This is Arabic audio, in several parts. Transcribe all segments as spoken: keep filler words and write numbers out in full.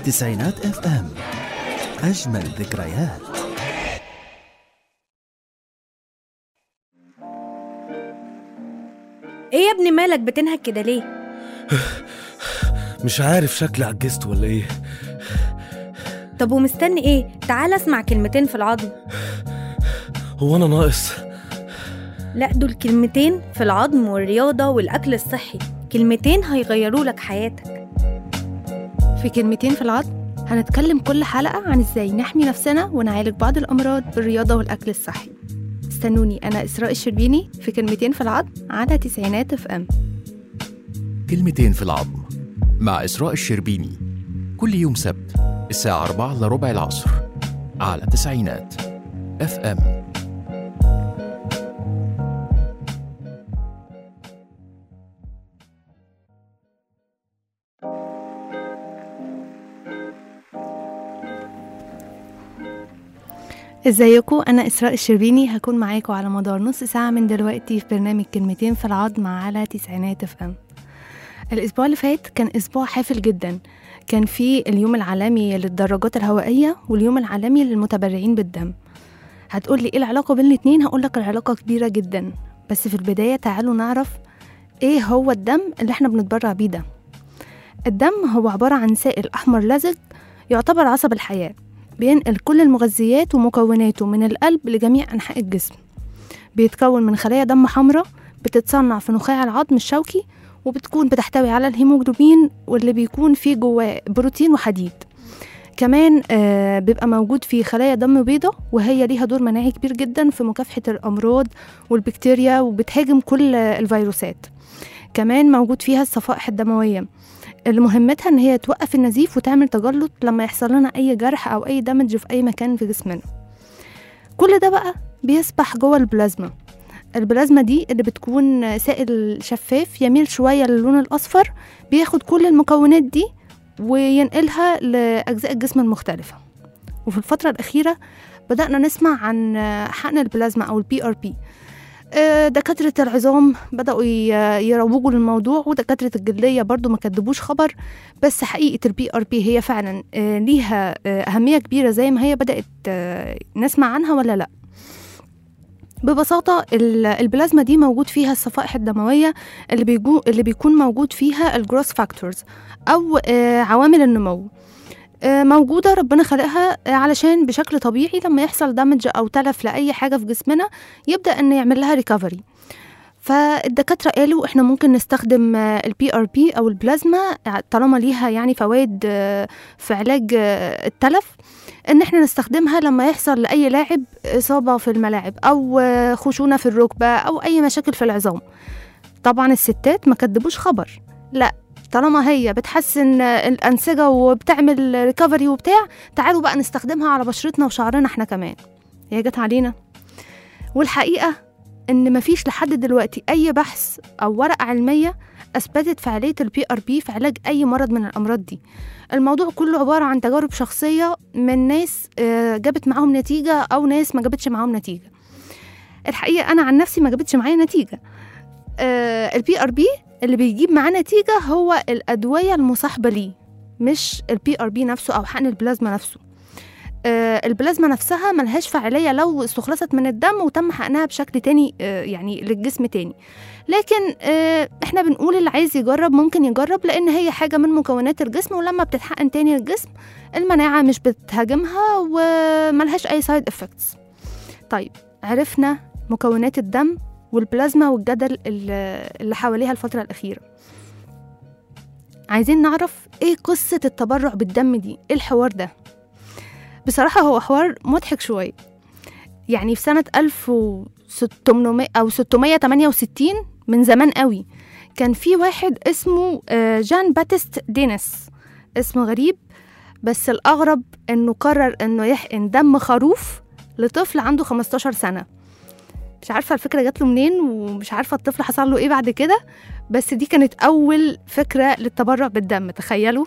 تسعينات اف ام، أجمل ذكريات. ايه يا ابني مالك بتنهك كده ليه؟ مش عارف، شكلي عجزت ولا ايه؟ طب ومستني ايه؟ تعال اسمع كلمتين في العظم. هو انا ناقص؟ لا، دول كلمتين في العظم والرياضة والأكل الصحي، كلمتين هيغيروا لك حياتك. في كلمتين في العظم هنتكلم كل حلقة عن ازاي نحمي نفسنا ونعالج بعض الأمراض بالرياضة والأكل الصحي. استنوني، أنا إسراء الشربيني في كلمتين في العظم على تسعينات اف ام. كلمتين في العظم مع إسراء الشربيني، كل يوم سبت الساعة أربعة إلا ربع العصر على تسعينات اف ام. ازيكم؟ أنا إسراء الشربيني، هكون معاكم على مدار نص ساعة من دلوقتي في برنامج كلمتين في العظم على تسعينات اف ام. الأسبوع اللي فات كان أسبوع حافل جدا، كان فيه اليوم العالمي للدراجات الهوائية واليوم العالمي للمتبرعين بالدم. هتقول لي ايه العلاقة بين الاتنين؟ هقولك العلاقة كبيرة جدا، بس في البداية تعالوا نعرف ايه هو الدم اللي احنا بنتبرع بيه ده. الدم هو عبارة عن سائل أحمر لزج، يعتبر عصب الحياة، بينقل كل المغذيات ومكوناته من القلب لجميع أنحاء الجسم. بيتكون من خلايا دم حمراء بتتصنع في نخاع العظم الشوكي، وبتكون بتحتوي على الهيموجلوبين واللي بيكون فيه جواه بروتين وحديد. كمان آه بيبقى موجود فيه خلايا دم بيضاء، وهي ليها دور مناعي كبير جدا في مكافحة الأمراض والبكتيريا، وبتهاجم كل الفيروسات. كمان موجود فيها الصفائح الدموية اللي مهمتها ان هي توقف النزيف وتعمل تجلط لما يحصل لنا اي جرح او اي دمج في اي مكان في جسمنا. كل ده بقى بيسبح جوه البلازما. البلازما دي اللي بتكون سائل شفاف يميل شوية للون الأصفر، بياخد كل المكونات دي وينقلها لأجزاء الجسم المختلفة. وفي الفترة الأخيرة بدأنا نسمع عن حقن البلازما أو البي ار بي. دكاترة العظام بدأوا يروجوا للموضوع، ودكاترة الجلدية برضو ما كدبوش خبر. بس حقيقة البي ار بي هي فعلا ليها أهمية كبيرة زي ما هي بدأت نسمع عنها ولا لأ؟ ببساطة البلازما دي موجود فيها الصفائح الدموية اللي, بيجو اللي بيكون موجود فيها الجروس فاكتورز أو عوامل النمو. موجودة، ربنا خلقها علشان بشكل طبيعي لما يحصل دمج أو تلف لأي حاجة في جسمنا يبدأ أن يعمل لها ريكفري. فالدكاترة قالوا إحنا ممكن نستخدم البي ار بي أو البلازما طالما ليها يعني فوائد في علاج التلف، إن إحنا نستخدمها لما يحصل لأي لاعب إصابة في الملاعب أو خشونة في الركبة أو أي مشاكل في العظام. طبعا الستات ما كدبوش خبر، لا، طالما هي بتحسن الأنسجة وبتعمل ريكفري وبتاع، تعالوا بقى نستخدمها على بشرتنا وشعرنا احنا كمان. هي جت علينا. والحقيقة ان مفيش لحد دلوقتي اي بحث او ورقة علمية اثبتت فعالية البي ار بي في علاج اي مرض من الامراض دي. الموضوع كله عبارة عن تجارب شخصية من ناس جابت معاهم نتيجة او ناس ما جابتش معاهم نتيجة. الحقيقة انا عن نفسي ما جابتش معايا نتيجة. البي ار بي اللي بيجيب معاه نتيجة هو الأدوية المصاحبة ليه، مش البي ار بي نفسه أو حقن البلازما نفسه. آه البلازما نفسها ملهاش فعالية لو استخلصت من الدم وتم حقنها بشكل تاني آه يعني للجسم تاني. لكن آه احنا بنقول اللي عايز يجرب ممكن يجرب، لأن هي حاجة من مكونات الجسم، ولما بتتحقن تاني للجسم المناعة مش بتهاجمها وملهاش أي سايد افكتس. طيب، عرفنا مكونات الدم والبلازما والجدل اللي حواليها الفترة الأخيرة. عايزين نعرف ايه قصة التبرع بالدم دي، ايه الحوار ده؟ بصراحة هو حوار مضحك شوية. يعني في سنة ألف وستمية أو ستمية تمانية وستين، من زمان قوي، كان في واحد اسمه جان باتيست دينيس. اسم غريب، بس الأغرب انه قرر انه يحقن دم خروف لطفل عنده خمستاشر سنة. مش عارفة الفكرة جات له منين، ومش عارفة الطفل حصل له ايه بعد كده، بس دي كانت أول فكرة للتبرع بالدم. تخيلوا.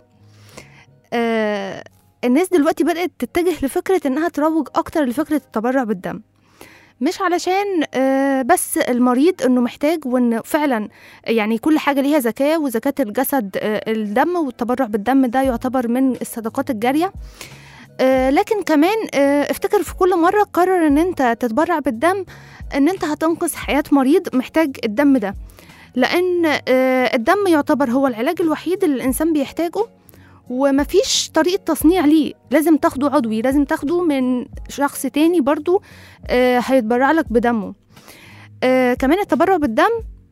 آه الناس دلوقتي بدأت تتجه لفكرة إنها تروج أكتر لفكرة التبرع بالدم. مش علشان آه، بس المريض انه محتاج، وان فعلا يعني كل حاجه ليها زكاه، وزكاه الجسد آه، الدم، والتبرع بالدم ده يعتبر من الصدقات الجاريه. آه، لكن كمان آه، افتكر في كل مره قرر ان انت تتبرع بالدم ان انت هتنقذ حياه مريض محتاج الدم ده، لان آه، الدم يعتبر هو العلاج الوحيد اللي الانسان بيحتاجه، ومفيش طريقة تصنيع ليه، لازم تاخده عضوي، لازم تاخده من شخص تاني برضو آه هيتبرع لك بدمه. آه كمان التبرع بالدم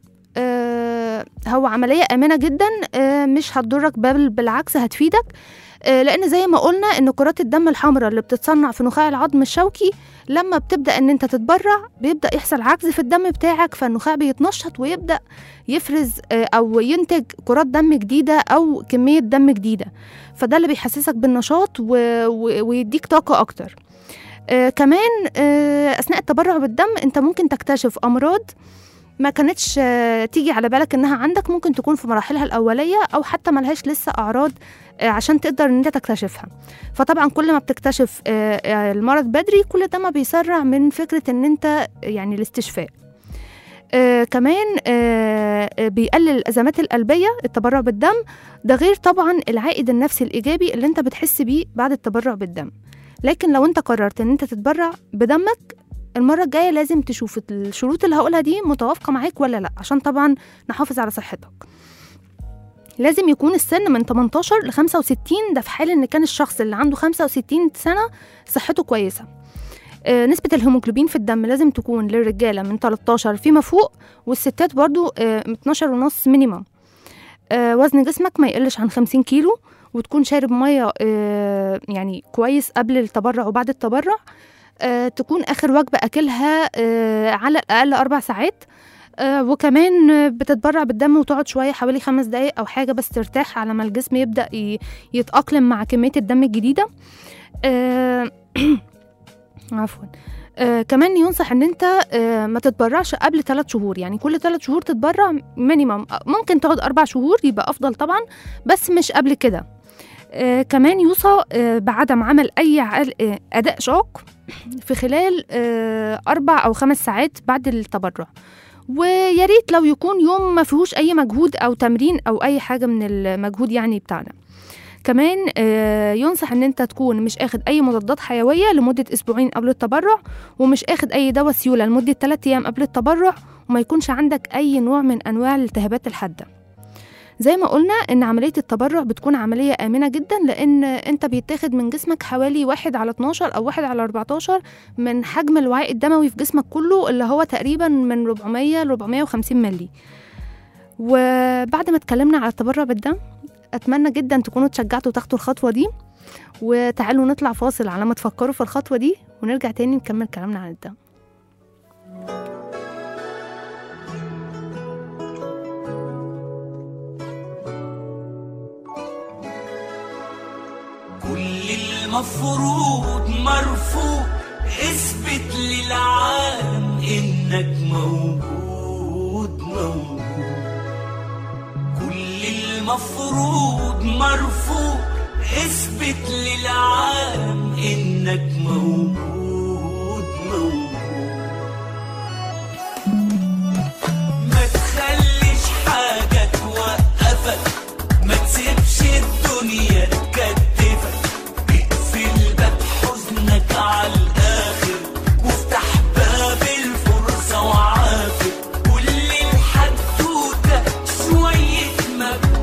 آه هو عملية آمنة جدا، آه مش هتضرك بل بالعكس هتفيدك، آه لأن زي ما قلنا إن كرات الدم الحمراء اللي بتتصنع في نخاع العظم الشوكي لما بتبدأ إن أنت تتبرع بيبدأ يحصل عجز في الدم بتاعك، فالنخاع بيتنشط ويبدأ يفرز آه أو ينتج كرات دم جديدة أو كمية دم جديدة، فده اللي بيحسسك بالنشاط و... و... ويديك طاقة أكتر. آه كمان آه أثناء التبرع بالدم أنت ممكن تكتشف أمراض ما كانتش آه تيجي على بالك إنها عندك، ممكن تكون في مراحلها الأولية أو حتى ملهاش لسه أعراض آه عشان تقدر إن أنت تكتشفها. فطبعا كل ما بتكتشف آه آه المرض بدري كل ده ما بيسرع من فكرة إن أنت يعني الاستشفاء. آه كمان آه بيقلل الأزمات القلبية التبرع بالدم، ده غير طبعا العائد النفسي الإيجابي اللي انت بتحس بيه بعد التبرع بالدم. لكن لو انت قررت ان انت تتبرع بدمك المرة الجاية لازم تشوف الشروط اللي هقولها دي متوافقة معاك ولا لا، عشان طبعا نحافظ على صحتك. لازم يكون السن من تمنتاشر ل خمسة وستين، ده في حال ان كان الشخص اللي عنده خمسة وستين سنة صحته كويسة. آه نسبة الهيموجلوبين في الدم لازم تكون للرجالة من تلتاشر فيما فوق، والستات برضو آه اتناشر ونص مينيمم. آه وزن جسمك ما يقلش عن خمسين كيلو، وتكون شارب مية آه يعني كويس قبل التبرع وبعد التبرع. آه تكون آخر وجبة أكلها آه على الأقل أربع ساعات. آه وكمان بتتبرع بالدم وتقعد شوية حوالي خمس دقايق أو حاجة بس ترتاح على ما الجسم يبدأ يتأقلم مع كمية الدم الجديدة. آه عفوا آه كمان ينصح ان انت آه ما تتبرعش قبل ثلاث شهور، يعني كل ثلاث شهور تتبرع مينيمم، ممكن تقعد اربع شهور يبقى افضل طبعا، بس مش قبل كده. آه كمان يوصى آه بعدم عمل اي آه اداء شاق في خلال آه اربع او خمس ساعات بعد التبرع، ويا ريت لو يكون يوم ما فيهوش اي مجهود او تمرين او اي حاجه من المجهود يعني بتاعنا. كمان ينصح ان انت تكون مش اخد اي مضادات حيوية لمدة اسبوعين قبل التبرع، ومش اخد اي دواء سيولة لمدة ثلاثة ايام قبل التبرع، وما يكونش عندك اي نوع من انواع الالتهابات الحادة. زي ما قلنا ان عملية التبرع بتكون عملية امنة جدا، لان انت بيتاخد من جسمك حوالي واحد على اتناشر او واحد على اربعتاشر من حجم الوعاء الدموي في جسمك كله، اللي هو تقريبا من اربعمية ل اربعمية وخمسين ملي. وبعد ما اتكلمنا على التبرع بالدم، أتمنى جدا تكونوا تشجعتوا تاخدوا الخطوة دي، وتعالوا نطلع فاصل على ما تفكروا في الخطوة دي، ونرجع تاني نكمل كلامنا عن الدم. كل المفروض مرفوض، اثبت للعالم إنك موجود موجود. المفروض مرفوض، اثبت للعالم انك موجود موجود. ما تخليش حاجة توقفك، ما تسيبش الدنيا تكتفك، اقفل باب حزنك على الاخر وافتح باب الفرصة وعافر. كل الحدوتة شوية مجهود.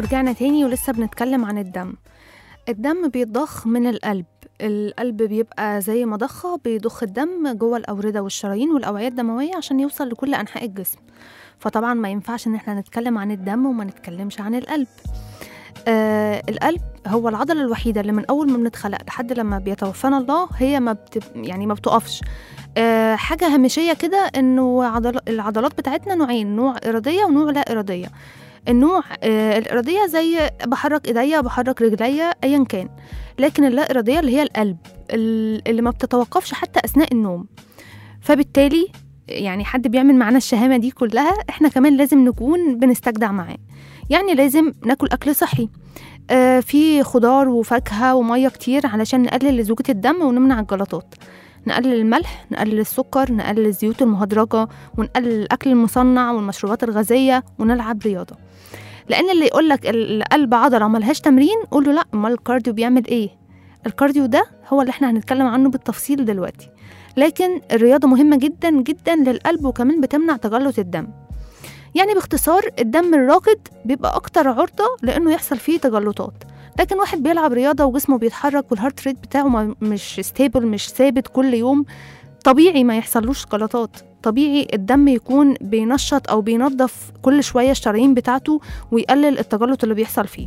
ورجعنا تاني ولسه بنتكلم عن الدم. الدم بيتضخ من القلب. القلب بيبقى زي مضخة بيضخ الدم جوه الأوردة والشرايين والأوعية الدموية عشان يوصل لكل أنحاء الجسم. فطبعا ما ينفعش إن احنا نتكلم عن الدم وما نتكلمش عن القلب. آه القلب هو العضلة الوحيدة اللي من أول ما بنتخلق لحد لما بيتوفانا الله هي ما بت... يعني ما بتقفش. آه حاجة هامشية كده إنه عضل... العضلات بتاعتنا نوعين، نوع إرادية ونوع لا إرادية. النوع آه الإرادية زي بحرك إيديا بحرك رجليا أيا كان، لكن اللا إرادية اللي هي القلب اللي ما بتتوقفش حتى أثناء النوم. فبالتالي يعني حد بيعمل معانا الشهامة دي كلها احنا كمان لازم نكون بنستجدع معاه. يعني لازم ناكل أكل صحي، آه في خضار وفاكهة ومية كتير علشان نقلل لزوجة الدم ونمنع الجلطات. نقلل الملح، نقلل السكر، نقلل الزيوت المهدرجة، ونقلل الأكل المصنع والمشروبات الغازية، ونلعب رياضة. لأن اللي يقولك القلب عضلة ملهاش تمرين قوله لأ، امال الكارديو بيعمل إيه؟ الكارديو ده هو اللي احنا هنتكلم عنه بالتفصيل دلوقتي. لكن الرياضة مهمة جدا جدا للقلب وكمان بتمنع تجلط الدم. يعني باختصار الدم الراكد بيبقى أكتر عرضة لأنه يحصل فيه تجلطات. لكن واحد بيلعب رياضة وجسمه بيتحرك والهارت ريت بتاعه مش ستيبل مش ثابت كل يوم، طبيعي ما يحصلوش جلطات. طبيعي الدم يكون بينشط أو بينظف كل شوية الشرايين بتاعته ويقلل التجلط اللي بيحصل فيه.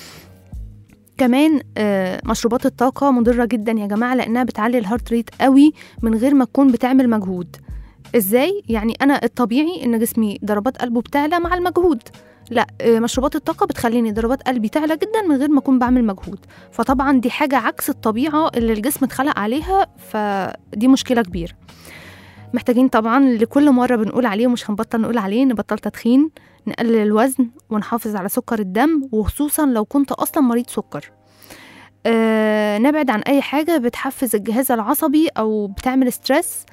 كمان مشروبات الطاقة مضرة جدا يا جماعة لأنها بتعلي الهارت ريت قوي من غير ما تكون بتعمل مجهود. ازاي؟ يعني أنا الطبيعي إن جسمي ضربات قلبه بتعلى مع المجهود، لا، مشروبات الطاقة بتخليني ضربات قلبي تعلى جدا من غير ما أكون بعمل مجهود. فطبعا دي حاجة عكس الطبيعة اللي الجسم اتخلق عليها، فدي مشكلة كبيرة. محتاجين طبعا لكل مرة بنقول عليه ومش هنبطل نقول عليه، نبطل تدخين، نقلل الوزن، ونحافظ على سكر الدم، وخصوصا لو كنت أصلا مريض سكر. أه نبعد عن أي حاجة بتحفز الجهاز العصبي أو بتعمل ستريس.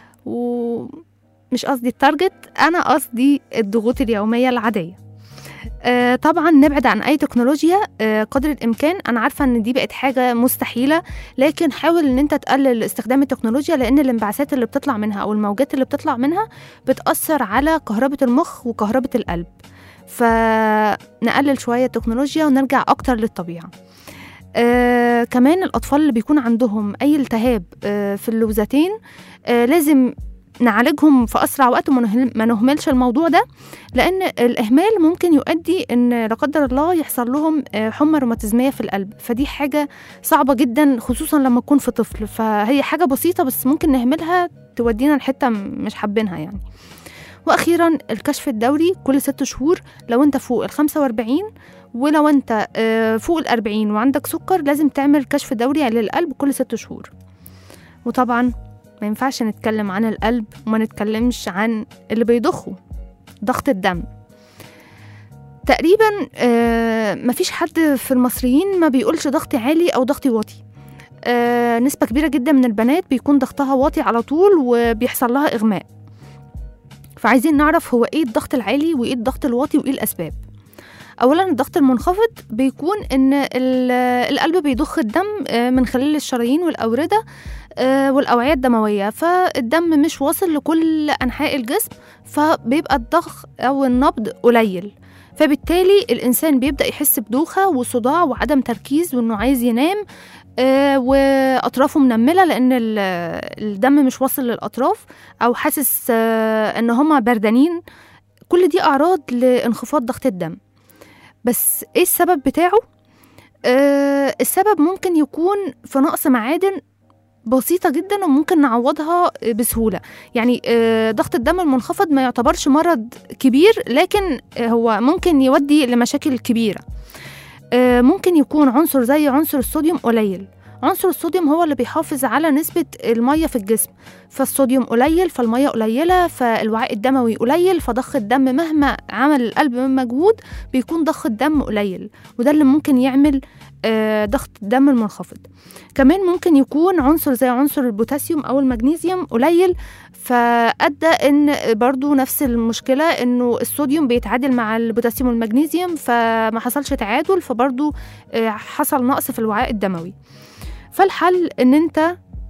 ومش قصدي التارجت، أنا قصدي الضغوط اليومية العادية. آه طبعا نبعد عن أي تكنولوجيا آه قدر الإمكان. أنا عارفة أن دي بقت حاجة مستحيلة، لكن حاول أن أنت تقلل استخدام التكنولوجيا لأن الانبعاثات اللي بتطلع منها أو الموجات اللي بتطلع منها بتأثر على كهربة المخ وكهربة القلب. فنقلل شوية التكنولوجيا ونرجع أكتر للطبيعة. آه كمان الأطفال اللي بيكون عندهم أي التهاب آه في اللوزتين آه لازم نعالجهم في أسرع وقت وما نهملش الموضوع ده، لأن الإهمال ممكن يؤدي أن لا قدر الله يحصل لهم حمى روماتيزمية في القلب. فدي حاجة صعبة جدا خصوصا لما تكون في طفل. فهي حاجة بسيطة بس ممكن نهملها تودينا لحتة مش حابينها يعني. وأخيرا الكشف الدوري كل ست شهور لو أنت فوق الخمسة واربعين، ولو أنت فوق الأربعين وعندك سكر لازم تعمل كشف دوري للقلب كل ست شهور. وطبعا ما ينفعش نتكلم عن القلب وما نتكلمش عن اللي بيضخه، ضغط الدم. تقريبا آه مفيش حد في المصريين ما بيقولش ضغطي عالي أو ضغطي واطي. آه نسبة كبيرة جدا من البنات بيكون ضغطها واطي على طول وبيحصل لها إغماء. فعايزين نعرف هو إيه الضغط العالي وإيه الضغط الواطي وإيه الأسباب. أولا الضغط المنخفض بيكون إن القلب بيضخ الدم من خلال الشرايين والأوردة والأوعية الدموية، فالدم مش واصل لكل أنحاء الجسم، فبيبقى الضخ أو النبض قليل. فبالتالي الإنسان بيبدأ يحس بدوخة وصداع وعدم تركيز وإنه عايز ينام وأطرافه منملة لأن الدم مش واصل للأطراف، أو حاسس إن هما بردانين. كل دي أعراض لانخفاض ضغط الدم. بس إيه السبب بتاعه؟ آه السبب ممكن يكون في نقص معادن بسيطة جدا وممكن نعوضها بسهولة. يعني آه ضغط الدم المنخفض ما يعتبرش مرض كبير، لكن آه هو ممكن يودي لمشاكل كبيرة. آه ممكن يكون عنصر زي عنصر الصوديوم قليل. عنصر الصوديوم هو اللي بيحافظ على نسبة المية في الجسم، فالصوديوم قليل فالمية قليلة فالوعاء الدموي قليل، فضخ الدم مهما عمل القلب من مجهود بيكون ضخ الدم قليل، وده اللي ممكن يعمل آه ضغط الدم المنخفض. كمان ممكن يكون عنصر زي عنصر البوتاسيوم أو المغنيسيوم قليل، فأدى إن برضو نفس المشكلة إنه الصوديوم بيتعادل مع البوتاسيوم والمغنيسيوم فما حصلش تعادل، فبرضو آه حصل نقص في الوعاء الدموي. فالحل ان انت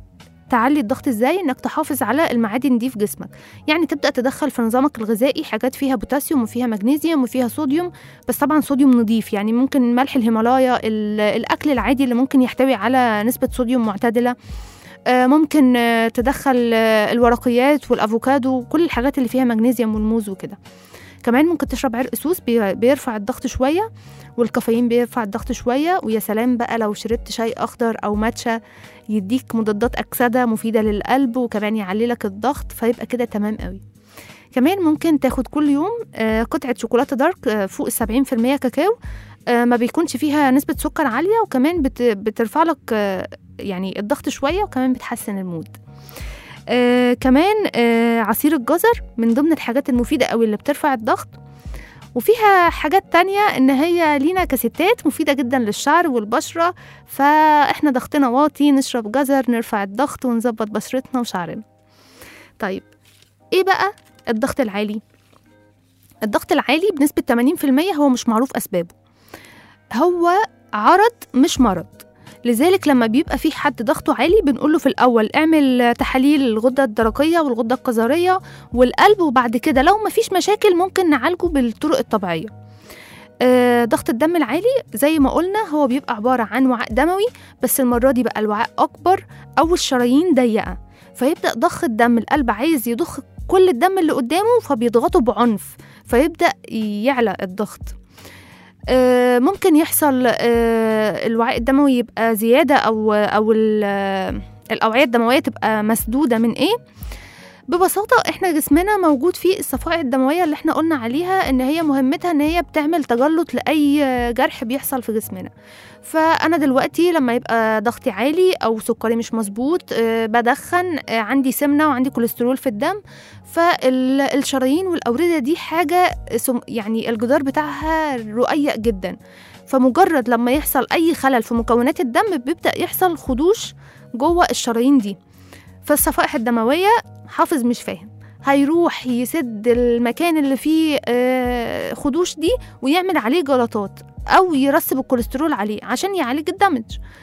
تعلي الضغط ازاي؟ انك تحافظ على المعادن دي في جسمك. يعني تبدأ تدخل في نظامك الغذائي حاجات فيها بوتاسيوم وفيها مغنيسيوم وفيها صوديوم، بس طبعا صوديوم نظيف. يعني ممكن ملح الهيمالايا، الأكل العادي اللي ممكن يحتوي على نسبة صوديوم معتدلة. ممكن تدخل الورقيات والأفوكادو، كل الحاجات اللي فيها مغنيسيوم والموز وكده. كمان ممكن تشرب عرق سوس بيرفع الضغط شوية، والكافيين بيرفع الضغط شوية. ويا سلام بقى لو شربت شاي أخضر أو ماتشا، يديك مضادات أكسدة مفيدة للقلب وكمان يعلي لك الضغط، فيبقى كده تمام قوي. كمان ممكن تاخد كل يوم قطعة شوكولاتة دارك فوق السبعين في المية كاكاو، ما بيكونش فيها نسبة سكر عالية، وكمان بترفع لك يعني الضغط شوية، وكمان بتحسن المود. آه كمان آه عصير الجزر من ضمن الحاجات المفيدة قوي اللي بترفع الضغط. وفيها حاجات تانية ان هي لينا كستات مفيدة جدا للشعر والبشرة، فاحنا ضغطنا واطي نشرب جزر نرفع الضغط ونظبط بشرتنا وشعرنا. طيب ايه بقى الضغط العالي؟ الضغط العالي بنسبة ثمانين في المية هو مش معروف اسبابه، هو عرض مش مرض. لذلك لما بيبقى في حد ضغطه عالي بنقوله في الأول اعمل تحاليل الغدة الدرقية والغدة الكظرية والقلب، وبعد كده لو مفيش مشاكل ممكن نعالجه بالطرق الطبيعية. آه ضغط الدم العالي زي ما قلنا هو بيبقى عبارة عن وعاء دموي، بس المرة دي بقى الوعاء أكبر أو الشرايين ضيقة، فيبدأ ضخ الدم، القلب عايز يضخ كل الدم اللي قدامه فبيضغطه بعنف، فيبدأ يعلى الضغط. آه ممكن يحصل آه الوعاء الدموي يبقى زيادة أو, أو الأوعية الدموية تبقى مسدودة من إيه؟ ببساطة إحنا جسمنا موجود فيه الصفائح الدموية اللي إحنا قلنا عليها إن هي مهمتها إن هي بتعمل تجلط لأي جرح بيحصل في جسمنا. فأنا دلوقتي لما يبقى ضغطي عالي أو سكري مش مظبوط، آه بدخن، آه عندي سمنة وعندي كوليسترول في الدم، فالشرايين والأوردة دي حاجة يعني الجدار بتاعها رقيق جدا، فمجرد لما يحصل أي خلل في مكونات الدم بيبدأ يحصل خدوش جوه الشرايين دي. فالصفائح الدموية حافظ مش فاهم هيروح يسد المكان اللي فيه آه خدوش دي ويعمل عليه جلطات أو يرسب الكوليسترول عليه عشان يعالج الدمج.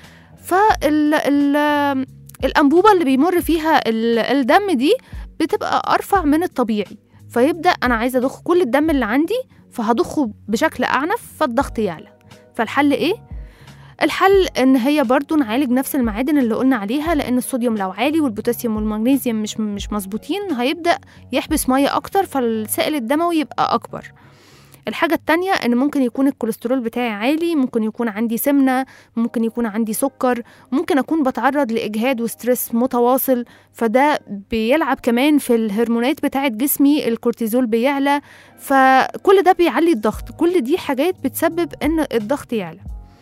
فالأنبوبة اللي بيمر فيها الدم دي بتبقى أرفع من الطبيعي، فيبدأ أنا عايزة أضخ كل الدم اللي عندي فهضخه بشكل أعنف فالضغط يعلى. فالحل إيه؟ الحل إن هي برضو نعالج نفس المعادن اللي قلنا عليها، لأن الصوديوم لو عالي والبوتاسيوم والمغنيسيوم مش مش مظبوطين هيبدأ يحبس مية أكتر فالسائل الدموي يبقى أكبر. الحاجة التانية إن ممكن يكون الكوليسترول بتاعي عالي، ممكن يكون عندي سمنة، ممكن يكون عندي سكر، ممكن أكون بتعرض لإجهاد وستريس متواصل، فده بيلعب كمان في الهرمونات بتاعة جسمي، الكورتيزول بيعلى، فكل ده بيعلي الضغط. كل دي حاجات بتسبب إن الضغط يعلى.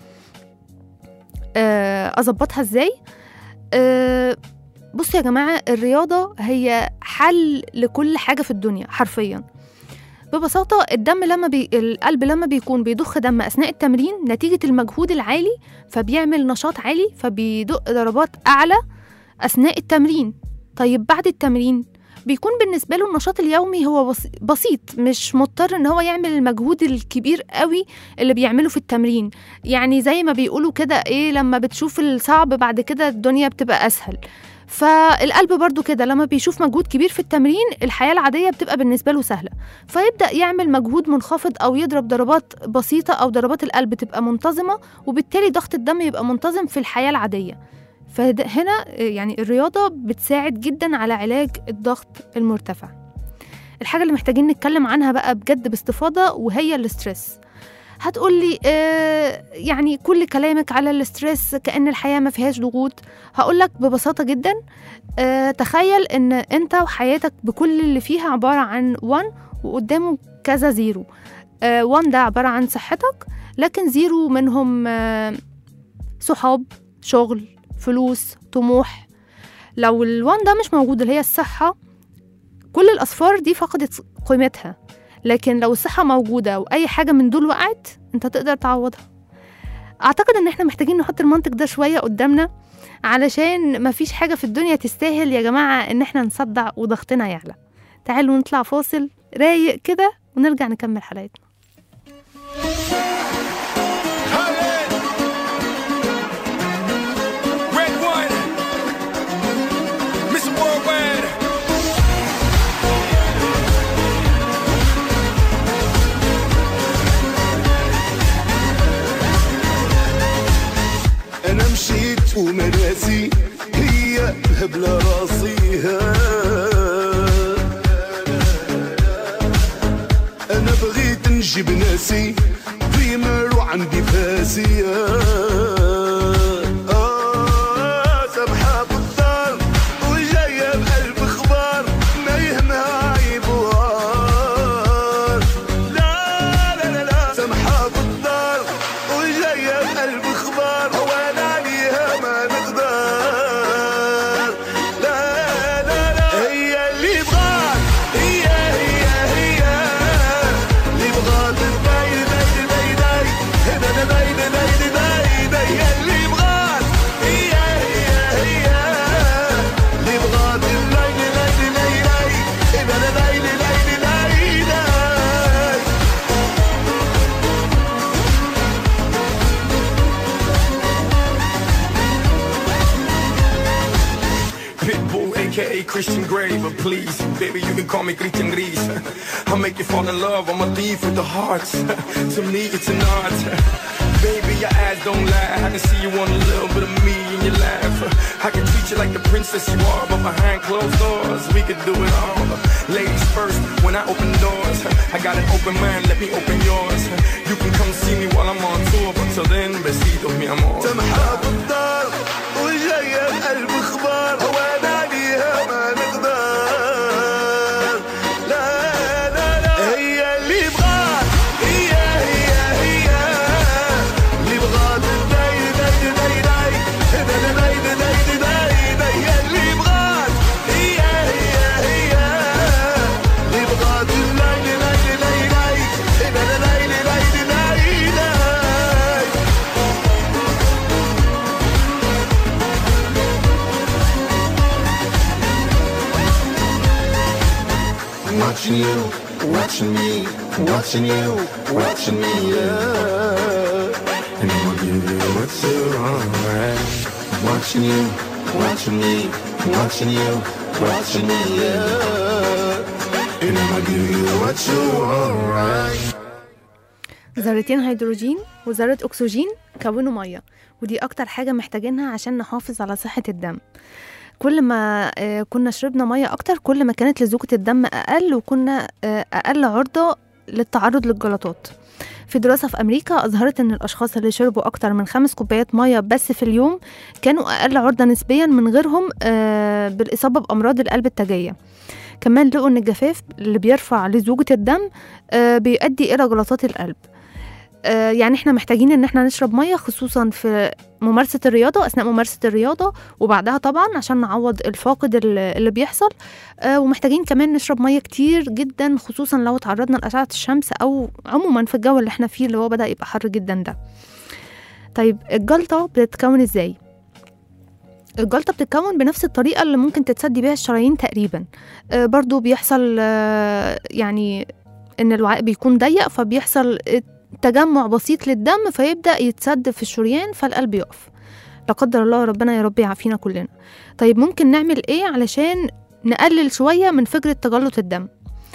أظبطها إزاي؟ أه بصوا يا جماعة، الرياضة هي حل لكل حاجة في الدنيا حرفياً. ببساطة الدم لما بي... القلب لما بيكون بيضخ دم أثناء التمرين نتيجة المجهود العالي فبيعمل نشاط عالي فبيدق ضربات أعلى أثناء التمرين. طيب بعد التمرين بيكون بالنسبة له النشاط اليومي هو بسيط، مش مضطر ان هو يعمل المجهود الكبير قوي اللي بيعمله في التمرين. يعني زي ما بيقولوا كده ايه، لما بتشوف الصعب بعد كده الدنيا بتبقى أسهل. فالقلب برضو كده لما بيشوف مجهود كبير في التمرين الحياة العادية بتبقى بالنسبة له سهلة، فيبدأ يعمل مجهود منخفض أو يضرب ضربات بسيطة أو ضربات القلب تبقى منتظمة، وبالتالي ضغط الدم يبقى منتظم في الحياة العادية. فهنا يعني الرياضة بتساعد جدا على علاج الضغط المرتفع. الحاجة اللي محتاجين نتكلم عنها بقى بجد باستفاضة وهي الاسترس. هتقولي آه يعني كل كلامك على الاسترس كأن الحياة ما فيهاش ضغوط. هقولك ببساطة جدا، آه تخيل ان انت وحياتك بكل اللي فيها عبارة عن وان وقدامه كذا زيرو. آه وان ده عبارة عن صحتك، لكن زيرو منهم آه صحاب، شغل، فلوس، طموح. لو الوان ده مش موجود اللي هي الصحة، كل الأصفار دي فقدت قيمتها. لكن لو الصحة موجودة وأي حاجة من دول وقعت أنت تقدر تعوضها. أعتقد أن احنا محتاجين نحط المنطق ده شوية قدامنا، علشان مفيش حاجة في الدنيا تستاهل يا جماعة أن احنا نصدع وضغطنا يعلى. تعالوا نطلع فاصل رايق كده ونرجع نكمل حلقتنا. ومناسي هي هبلة راسيها. أنا بغيت نجيب ناسي بريمر وعندي فاسية. آه سبحة بالدار وجاية بقلب خبار ما يهمها عيبوار. لا لا لا لا سبحة بالدار وجاية بقلب خبار وانا عليها ما نقدر. لا لا لا هي اللي بغات هي هي هي اللي بغات الداي داي داي داي هذا داي داي داي داي داي هي اللي بغات هي هي هي اللي بغات الداي داي داي داي هذا داي داي داي داي. Pitbull, aka Christian Grey, but please, baby, you can call me Christian Gris. I'll make you fall in love, I'm a thief with the hearts. To me, it's an art. Baby, your eyes don't lie, I can see you want a little bit of me in your laugh. I can treat you like the princess you are, but behind closed doors, we could do it all. Ladies first, when I open doors, I got an open mind, let me open yours. You can come see me while I'm on tour, but till then, besitos, mi amor. سمحة بالدار وجاية بقلب خبار وانا عليها ما نقدر. لا لا لا هي اللي بغات هي هي هي اللي بغات الداي داي داي داي هذا داي داي داي داي هي اللي بغات هي هي هي اللي بغات الداي داي داي داي هذا داي داي داي داي. Watching you, watching me, watching you, watching me, yeah. And I'ma give you what you want. Watching you, watching me, watching you, watching me, yeah. And I'ma give you what you want. ذرتين هيدروجين وذرة أكسجين كونوا مية، ودي أكتر حاجة محتاجينها عشان نحافظ على صحة الدم. كل ما كنا شربنا مية أكتر كل ما كانت لزوجة الدم أقل وكنا أقل عرضة للتعرض للجلطات. في دراسة في أمريكا أظهرت أن الأشخاص اللي شربوا أكتر من خمس كوبايات مية بس في اليوم كانوا أقل عرضة نسبيا من غيرهم بالإصابة بأمراض القلب التاجية. كمان لقوا أن الجفاف اللي بيرفع لزوجة الدم بيؤدي إلى جلطات القلب. يعني احنا محتاجين ان احنا نشرب مية خصوصا في ممارسة الرياضة، اثناء ممارسة الرياضة وبعدها طبعا عشان نعوض الفاقد اللي بيحصل. ومحتاجين كمان نشرب مية كتير جدا خصوصا لو تعرضنا لأشعة الشمس او عموما في الجو اللي احنا فيه اللي هو بدأ يبقى حر جدا ده. طيب الجلطة بتتكون ازاي؟ الجلطة بتتكون بنفس الطريقة اللي ممكن تتسد بيها الشرايين تقريبا. برضو بيحصل يعني ان الوعاء بيكون ضيق فبيحصل تجمع بسيط للدم فيبدأ يتسد في الشريان فالقلب يقف لا قدر الله، ربنا يا رب يعافينا كلنا. طيب ممكن نعمل ايه علشان نقلل شوية من فكرة تجلط الدم؟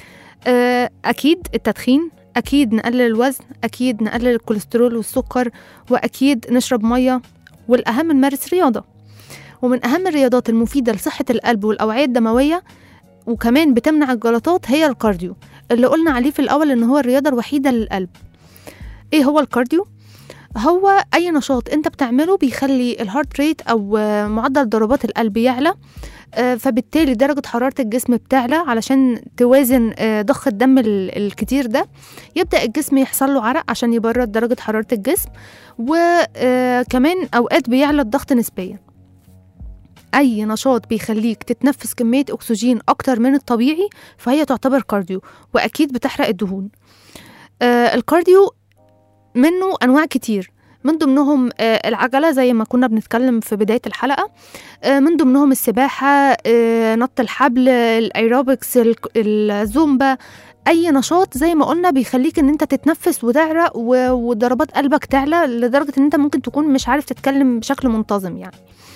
أكيد التدخين، أكيد نقلل الوزن، أكيد نقلل الكوليسترول والسكر، وأكيد نشرب مية، والأهم نمارس رياضة. ومن أهم الرياضات المفيدة لصحة القلب والأوعية الدموية وكمان بتمنع الجلطات هي الكارديو اللي قلنا عليه في الأول إن هو الرياضة الوحيدة للقلب. ايه هو الكارديو؟ هو اي نشاط انت بتعمله بيخلي الهارت ريت او معدل ضربات القلب يعلى، فبالتالي درجة حرارة الجسم بتعلى علشان توازن ضخ الدم الكتير ده. يبدأ الجسم يحصل له عرق عشان يبرد درجة حرارة الجسم، وكمان اوقات بيعلى الضغط نسبيا. اي نشاط بيخليك تتنفس كمية اكسجين اكتر من الطبيعي فهي تعتبر كارديو، واكيد بتحرق الدهون. الكارديو منه أنواع كتير، من ضمنهم العجلة زي ما كنا بنتكلم في بداية الحلقة، من ضمنهم السباحة، نط الحبل، الأيروبكس، الزومبا. أي نشاط زي ما قلنا بيخليك أن أنت تتنفس وتعرق وضربات قلبك تعلى لدرجة أن أنت ممكن تكون مش عارف تتكلم بشكل منتظم. يعني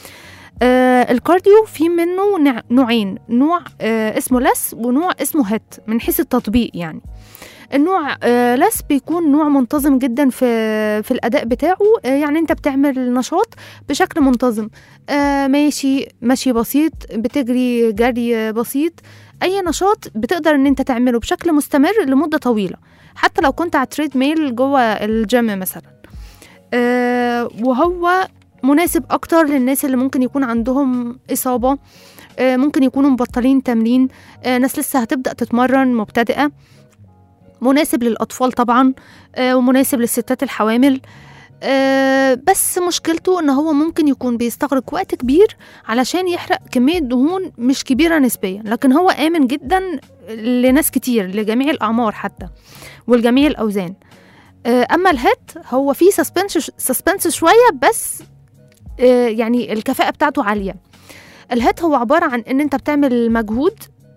الكارديو في منه نوعين، نوع اسمه لس ونوع اسمه هت من حيث التطبيق. يعني النوع آه لس بيكون نوع منتظم جدا في في الأداء بتاعه. آه يعني أنت بتعمل نشاط بشكل منتظم، آه ماشي ماشي بسيط، بتجري جري بسيط، أي نشاط بتقدر أن أنت تعمله بشكل مستمر لمدة طويلة، حتى لو كنت على تريد ميل جوه الجيم مثلا. آه وهو مناسب أكتر للناس اللي ممكن يكون عندهم إصابة، آه ممكن يكونوا مبطلين تمرين، آه ناس لسه هتبدأ تتمرن مبتدئة. مناسب للأطفال طبعا، آه ومناسب للستات الحوامل. آه بس مشكلته ان هو ممكن يكون بيستغرق وقت كبير علشان يحرق كمية دهون مش كبيرة نسبيا، لكن هو آمن جدا لناس كتير، لجميع الأعمار حتى والجميع الأوزان. آه أما الهات هو فيه سسبنس شوية، بس آه يعني الكفاءة بتاعته عالية. الهات هو عبارة عن ان انت بتعمل مجهود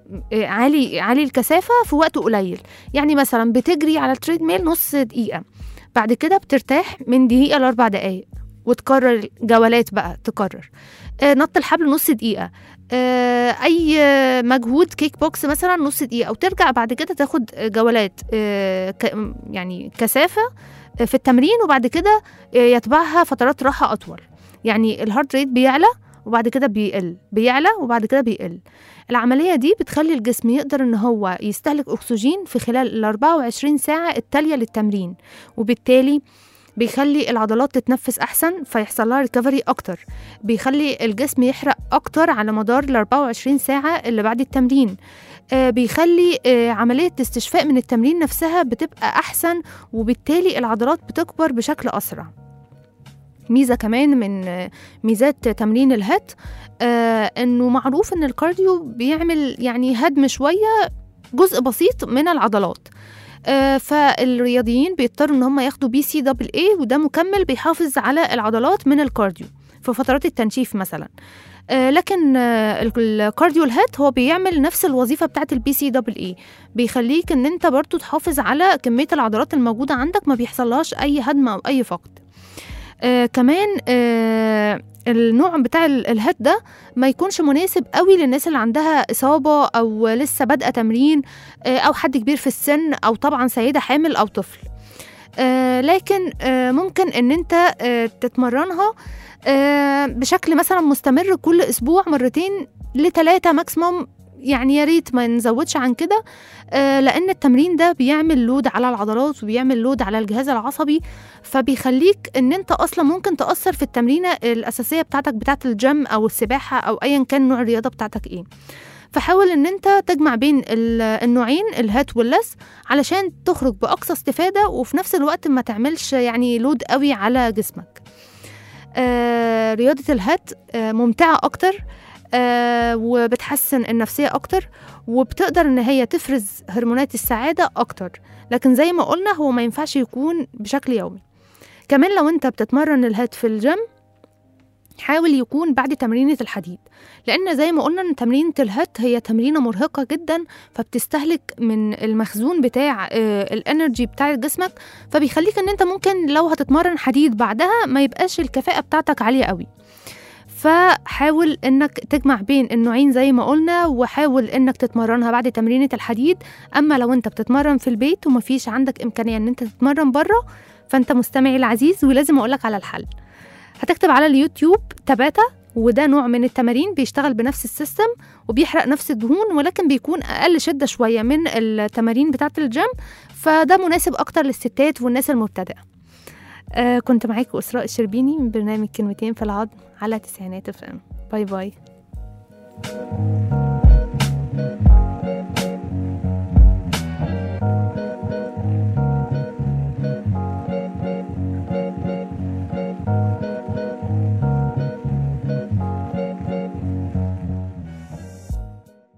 عالي عالي الكثافة في وقت قليل. يعني مثلا بتجري على التريد ميل نص دقيقة، بعد كده بترتاح من دقيقة لأربع دقايق وتكرر جولات بقى، تكرر آه نط الحبل نص دقيقة، آه أي مجهود كيك بوكس مثلا نص دقيقة، وترجع بعد كده تاخد جولات آه ك يعني كثافة في التمرين، وبعد كده آه يتبعها فترات راحة أطول. يعني الهارت ريت بيعلى وبعد كده بيقل، بيعلى وبعد كده بيقل. العملية دي بتخلي الجسم يقدر ان هو يستهلك أكسجين في خلال ال أربعة وعشرين ساعة التالية للتمرين، وبالتالي بيخلي العضلات تتنفس أحسن فيحصل لها ريكفري أكتر، بيخلي الجسم يحرق أكتر على مدار ال أربعة وعشرين ساعة اللي بعد التمرين، آه بيخلي آه عملية الاستشفاء من التمرين نفسها بتبقى أحسن، وبالتالي العضلات بتكبر بشكل أسرع. ميزة كمان من ميزات تمرين الهات آه انه معروف ان الكارديو بيعمل يعني هدم شوية جزء بسيط من العضلات، آه فالرياضيين بيضطروا ان هم ياخدوا بي سي دبل اي، وده مكمل بيحافظ على العضلات من الكارديو في فترات التنشيف مثلا. آه لكن آه الكارديو الهات هو بيعمل نفس الوظيفة بتاعت البي سي دبل اي، بيخليك ان انت برضو تحافظ على كمية العضلات الموجودة عندك، ما بيحصلهاش اي هدم او اي فقد. آه كمان آه النوع بتاع الهات ده ما يكونش مناسب قوي للناس اللي عندها إصابة أو لسه بادئة تمرين، آه أو حد كبير في السن، أو طبعا سيدة حامل أو طفل. آه لكن آه ممكن ان انت آه تتمرنها آه بشكل مثلا مستمر كل أسبوع مرتين لثلاثة ماكسيموم، يعني يا ريت ما نزودش عن كده، آه لأن التمرين ده بيعمل لود على العضلات وبيعمل لود على الجهاز العصبي، فبيخليك ان انت اصلا ممكن تأثر في التمرينة الأساسية بتاعتك بتاعت الجيم أو السباحة أو أيا كان نوع الرياضة بتاعتك ايه. فحاول ان انت تجمع بين النوعين الهات واللس علشان تخرج بأقصى استفادة، وفي نفس الوقت ما تعملش يعني لود قوي على جسمك. آه رياضة الهات آه ممتعة أكتر، آه وبتحسن النفسية أكتر، وبتقدر إن هي تفرز هرمونات السعادة أكتر، لكن زي ما قلنا هو ما ينفعش يكون بشكل يومي. كمان لو أنت بتتمرن الهات في الجيم حاول يكون بعد تمرينة الحديد، لأن زي ما قلنا إن تمرينة الهات هي تمرينة مرهقة جدا، فبتستهلك من المخزون بتاع آه الانرجي بتاع جسمك، فبيخليك إن أنت ممكن لو هتتمرن حديد بعدها ما يبقاش الكفاءة بتاعتك عالية قوي. فحاول انك تجمع بين النوعين زي ما قلنا، وحاول انك تتمرنها بعد تمرينة الحديد. اما لو انت بتتمرن في البيت ومفيش عندك امكانية ان انت تتمرن بره، فانت مستمعي العزيز ولازم اقولك على الحل. هتكتب على اليوتيوب تباتا، وده نوع من التمارين بيشتغل بنفس السيستم وبيحرق نفس الدهون، ولكن بيكون اقل شدة شوية من التمارين بتاعة الجيم، فده مناسب اكتر للستات والناس المبتدئة. آه كنت معاكم إسراء الشربيني من برنامج كلمتين في العظم على تسعينات اف ام. باي باي.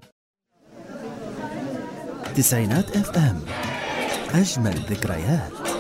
تسعينات اف ام، أجمل ذكريات.